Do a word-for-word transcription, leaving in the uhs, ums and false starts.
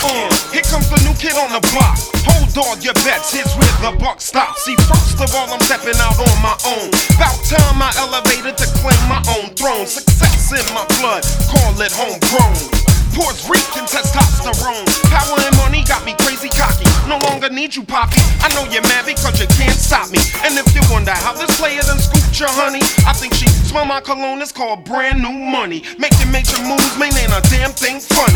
Uh, here comes the new kid on the block. Hold all your bets, here's where the buck stops. See, first of all, I'm stepping out on my own. About time I elevated to claim my own throne. Success in my blood, call it homegrown. Puerto Rican testosterone. Power and money got me crazy cocky. No longer need you, poppy. I know you're mad because you can't stop me. And if you wonder how this player done scooped your honey, I think she smell my cologne, it's called brand new money. Making major moves, man, ain't a damn thing funny.